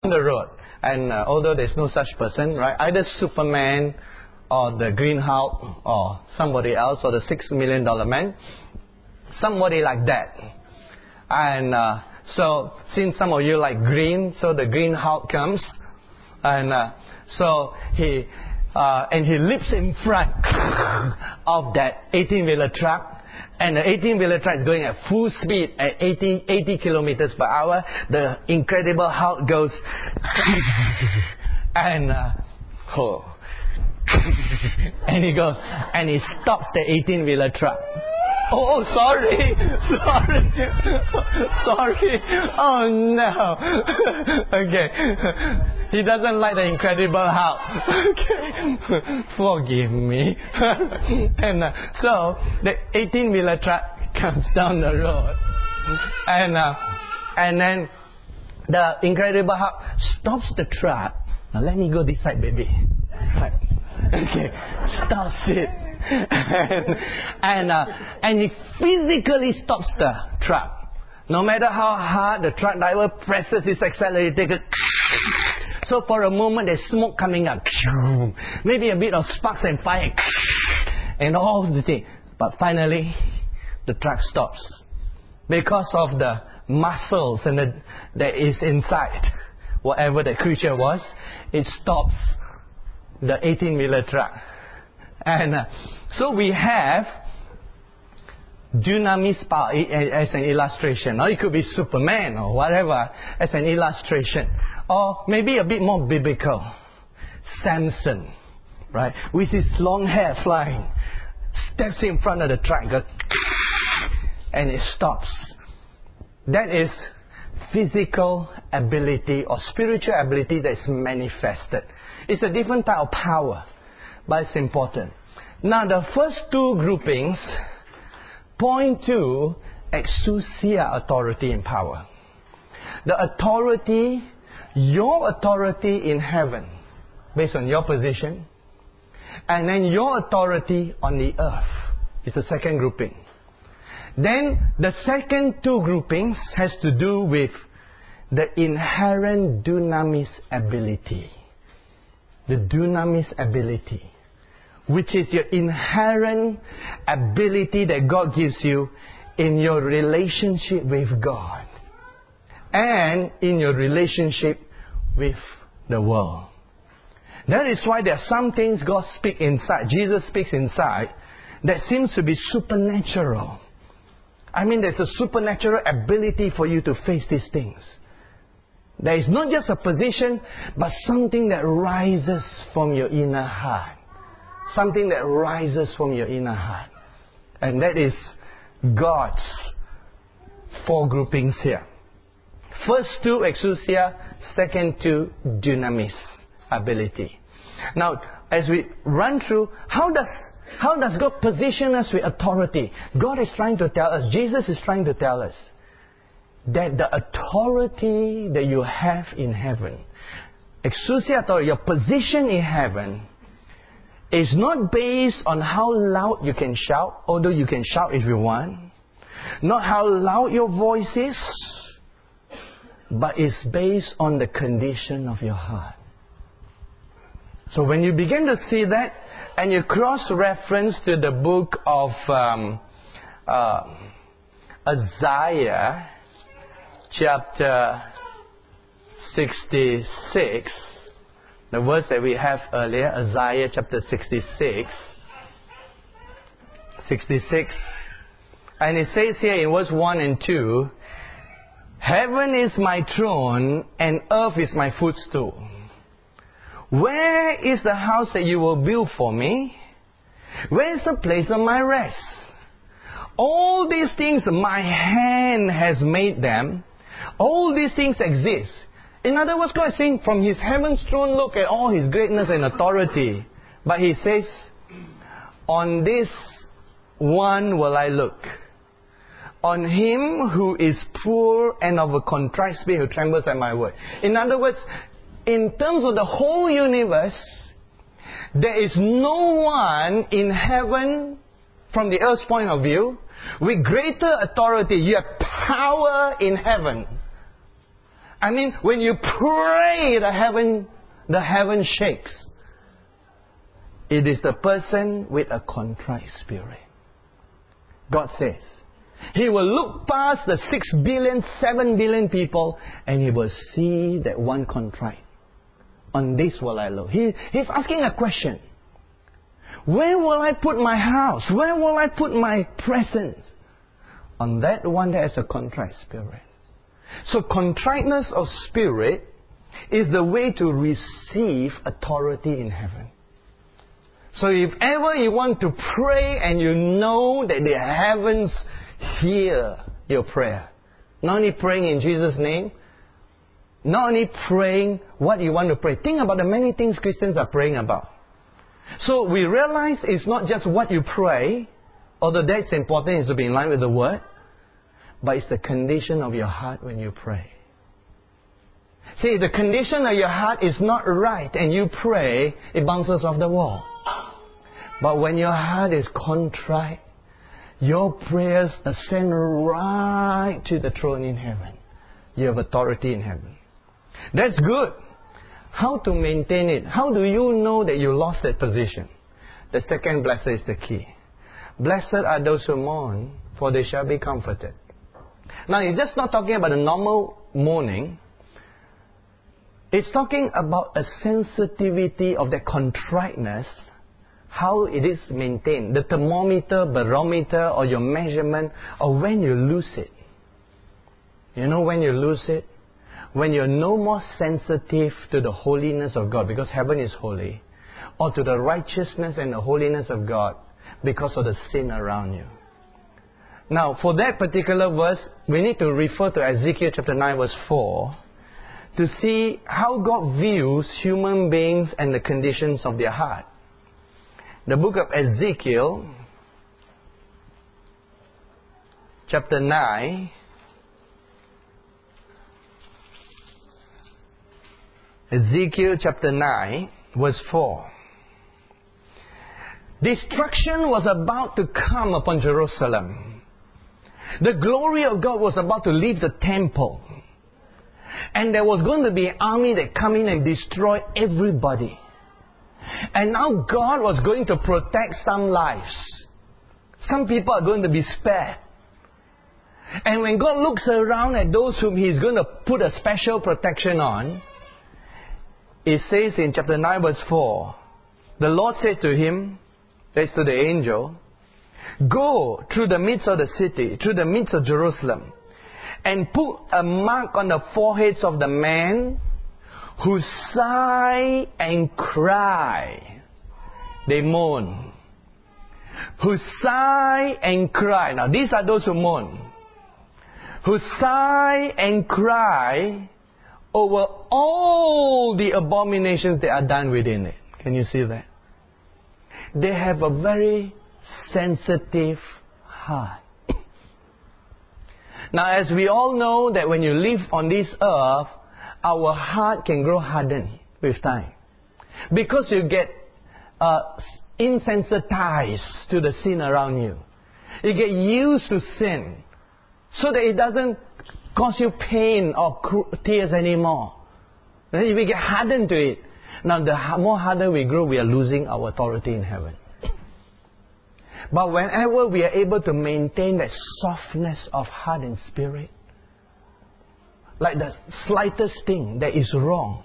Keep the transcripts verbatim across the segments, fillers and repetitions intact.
the road. And uh, although there's no such person, right? Either Superman or the Green Hulk or somebody else or the six million dollar man. Somebody like that. And uh, so since some of you like green, so the Green Hulk comes. And uh, so he uh, and he leaps in front of that eighteen-wheeler truck. And the eighteen-wheeler truck is going at full speed at eighty, eighty kilometers per hour. The Incredible Hulk goes and uh, oh, and he goes and he stops the eighteen-wheeler truck. Oh, sorry, sorry, sorry. Oh no. Okay, he doesn't like the Incredible Hulk. Okay, forgive me. And uh, so the eighteen-wheeler truck comes down the road, and uh, and then the Incredible Hulk stops the truck. Now let me go this side, baby. Right. Okay, stops it. and and, uh, and he physically stops the truck. No matter how hard the truck driver presses his accelerator, so for a moment there's smoke coming up, maybe a bit of sparks and fire, and all the thing. But finally, the truck stops because of the muscles and the, that is inside. Whatever the creature was, it stops the eighteen-wheeler truck. And uh, so we have dunamis power as an illustration. Or it could be Superman or whatever as an illustration. Or maybe a bit more biblical. Samson, right? With his long hair flying, steps in front of the truck, goes, and it stops. That is physical ability or spiritual ability that is manifested. It's a different type of power. But it's important. Now the first two groupings point to exousia, authority and power. The authority, your authority in heaven, based on your position, and then your authority on the earth is the second grouping. Then the second two groupings has to do with the inherent dunamis ability. The dunamis ability, which is your inherent ability that God gives you in your relationship with God and in your relationship with the world. That is why there are some things God speaks inside, Jesus speaks inside, that seems to be supernatural. I mean, there's a supernatural ability for you to face these things. There is not just a position, but something that rises from your inner heart. Something that rises from your inner heart. And that is God's four groupings here. First two, exousia. Second two, dunamis, ability. Now, as we run through, how does how does God position us with authority? God is trying to tell us, Jesus is trying to tell us, that the authority that you have in heaven, exousia authority, your position in heaven, is not based on how loud you can shout, although you can shout if you want, not how loud your voice is, but it's based on the condition of your heart. So when you begin to see that, and you cross-reference to the book of um, uh, Isaiah, chapter sixty-six, the verse that we have earlier, Isaiah chapter sixty-six, sixty-six, and it says here in verse one and two, heaven is my throne and earth is my footstool. Where is the house that you will build for me? Where is the place of my rest? All these things, my hand has made them. All these things exist. In other words, God is saying, from His heaven's throne, look at all His greatness and authority. But He says, on this one will I look. On him who is poor and of a contrite spirit, who trembles at my word. In other words, in terms of the whole universe, there is no one in heaven, from the earth's point of view, with greater authority. You have power in heaven. I mean, when you pray, the heaven, the heaven shakes. It is the person with a contrite spirit. God says, He will look past the six billion, seven billion people, and He will see that one contrite. On this will I look. He, he's asking a question. Where will I put my house? Where will I put my presence? On that one that has a contrite spirit. So contriteness of spirit is the way to receive authority in heaven. So if ever you want to pray and you know that the heavens hear your prayer, not only praying in Jesus' name, not only praying what you want to pray. Think about the many things Christians are praying about. So we realize it's not just what you pray, although that's important, is to be in line with the Word, but it's the condition of your heart when you pray. See, if the condition of your heart is not right and you pray, it bounces off the wall. But when your heart is contrite, your prayers ascend right to the throne in heaven. You have authority in heaven. That's good. How to maintain it? How do you know that you lost that position? The second blessed is the key. Blessed are those who mourn, for they shall be comforted. Now, it's just not talking about a normal mourning. It's talking about a sensitivity of the contriteness, how it is maintained. The thermometer, barometer, or your measurement, or when you lose it. You know when you lose it? When you're no more sensitive to the holiness of God, because heaven is holy, or to the righteousness and the holiness of God, because of the sin around you. Now, for that particular verse, we need to refer to Ezekiel chapter nine verse four to see how God views human beings and the conditions of their heart. The book of Ezekiel chapter nine Ezekiel chapter nine verse four. Destruction was about to come upon Jerusalem. The glory of God was about to leave the temple. And there was going to be an army that come in and destroy everybody. And now God was going to protect some lives. Some people are going to be spared. And when God looks around at those whom He's going to put a special protection on, it says in chapter nine verse four, the Lord said to him, that's to the angel, go through the midst of the city, through the midst of Jerusalem, and put a mark on the foreheads of the men who sigh and cry. They mourn. Who sigh and cry. Now these are those who mourn. Who sigh and cry over all the abominations that are done within it. Can you see that? They have a very sensitive heart. Now, as we all know that when you live on this earth, our heart can grow hardened with time. Because you get uh, insensitized to the sin around you. You get used to sin. So that it doesn't cause you pain or tears anymore. Then we get hardened to it. Now, the more harder we grow, we are losing our authority in heaven. But whenever we are able to maintain that softness of heart and spirit, like the slightest thing that is wrong,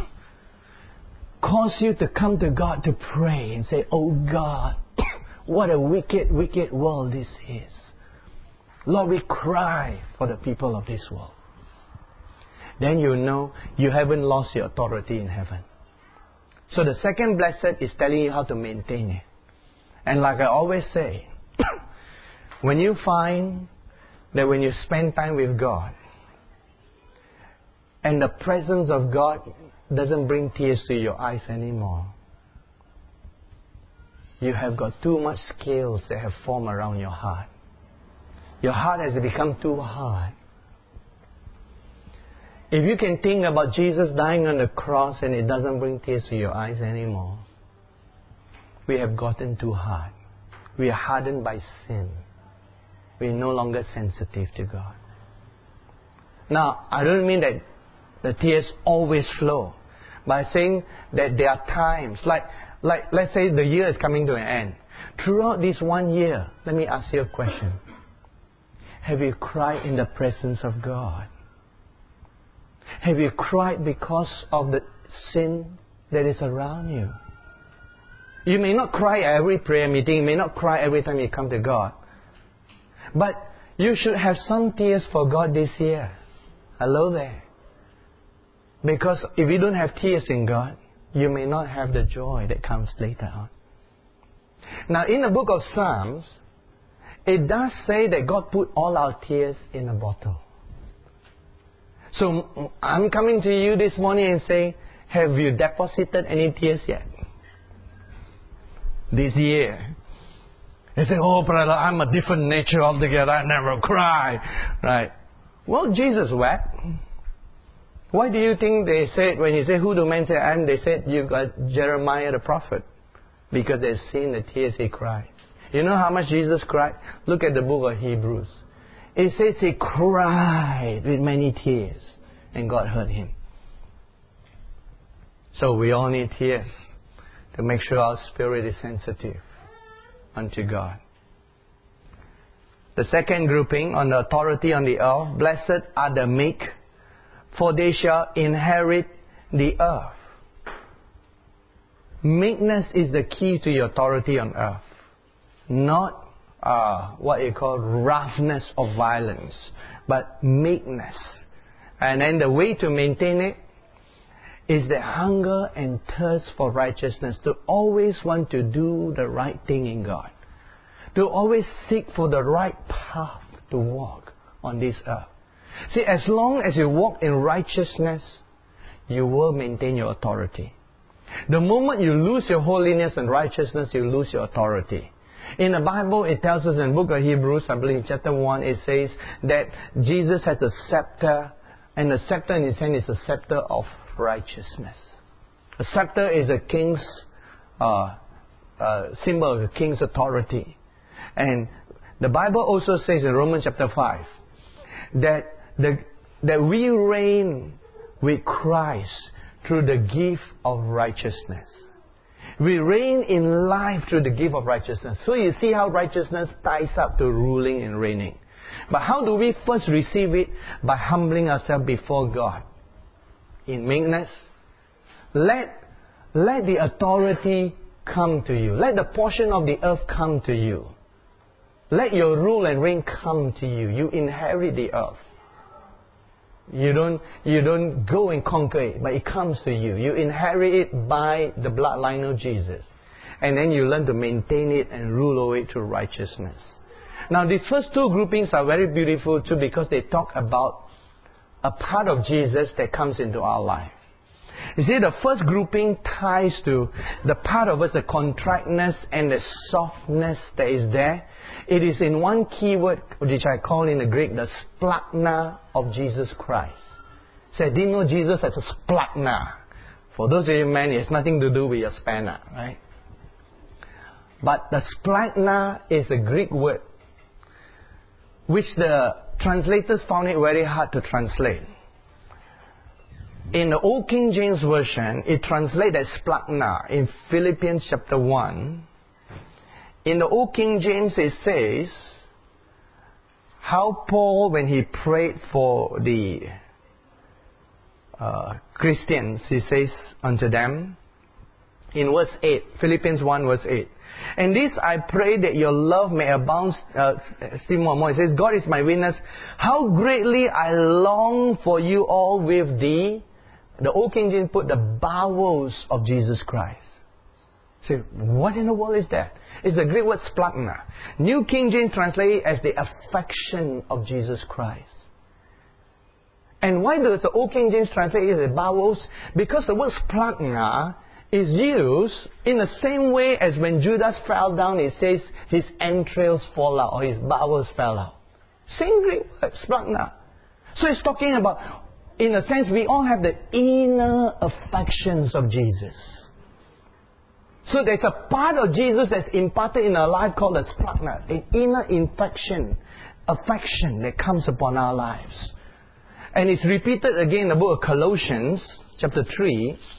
cause you to come to God to pray and say, oh God, what a wicked, wicked world this is. Lord, we cry for the people of this world. Then you know you haven't lost your authority in heaven. So the second blessed is telling you how to maintain it. And like I always say, when you find that when you spend time with God, and the presence of God doesn't bring tears to your eyes anymore, you have got too much scales that have formed around your heart. Your heart has become too hard. If you can think about Jesus dying on the cross and it doesn't bring tears to your eyes anymore, we have gotten too hard. We are hardened by sin. We are no longer sensitive to God. Now, I don't mean that The tears always flow. By saying that there are times, like, like let's say the year is coming to an end. Throughout this one year, let me ask you a question. Have you cried in the presence of God? Have you cried because of the sin that is around you? You may not cry at every prayer meeting. You may not cry every time you come to God. But you should have some tears for God this year. Hello there. Because if you don't have tears in God, you may not have the joy that comes later on. Now, in the book of Psalms, it does say that God put all our tears in a bottle. So, I'm coming to you this morning and saying, have you deposited any tears yet? This year. You say, oh brother, I'm a different nature altogether. I never cry. Right? Well, Jesus wept. Why do you think they said, when he said, who do men say I am? They said, you got Jeremiah the prophet. Because they've seen the tears he cried. You know how much Jesus cried? Look at the book of Hebrews. It says he cried with many tears. And God heard him. So we all need tears to make sure our spirit is sensitive unto God. The second grouping on the authority on the earth. Blessed are the meek, for they shall inherit the earth. Meekness is the key to your authority on earth. Not uh, what you call roughness or violence, but meekness. And then the way to maintain it is the hunger and thirst for righteousness, to always want to do the right thing in God, to always seek for the right path to walk on this earth. See, as long as you walk in righteousness, you will maintain your authority. The moment you lose your holiness and righteousness, you lose your authority. In the Bible, it tells us in the book of Hebrews, I believe chapter one, it says that Jesus has a scepter, and the scepter in his hand is a scepter of righteousness. A scepter is a king's uh, uh, symbol of a king's authority. And the Bible also says in Romans chapter five that the, that we reign with Christ through the gift of righteousness. We reign in life through the gift of righteousness. So you see how righteousness ties up to ruling and reigning. But how do we first receive it? By humbling ourselves before God. In meekness, let, let the authority come to you. Let the portion of the earth come to you. Let your rule and reign come to you. You inherit the earth. You don't, you don't go and conquer it, but it comes to you. You inherit it by the bloodline of Jesus. And then you learn to maintain it and rule over it through righteousness. Now, these first two groupings are very beautiful too, because they talk about a part of Jesus that comes into our life. You see, the first grouping ties to the part of us, the contriteness and the softness that is there. It is in one key word, which I call in the Greek, the splachna of Jesus Christ. So I didn't know Jesus as a splachna. For those of you men, it has nothing to do with your spanner, right? But the splachna is a Greek word, which the translators found it very hard to translate. In the Old King James Version, it translates as splachna in Philippians chapter one. In the Old King James, it says how Paul, when he prayed for the uh, Christians, he says unto them, in verse eight, Philippians one verse eight, and this I pray that your love may abound uh, still more and more. It says, God is my witness, how greatly I long for you all with the, the Old King James put the bowels of Jesus Christ. Say, what in the world is that? It's the Greek word splachna. New King James translates it as the affection of Jesus Christ. And why does the Old King James translate it as the bowels? Because the word splachna is used in the same way as when Judas fell down, it says his entrails fall out or his bowels fell out. Same Greek word, splachna. So it's talking about, in a sense, we all have the inner affections of Jesus. So there's a part of Jesus that's imparted in our life called the splachna, an inner infection, affection that comes upon our lives. And it's repeated again in the book of Colossians, chapter three.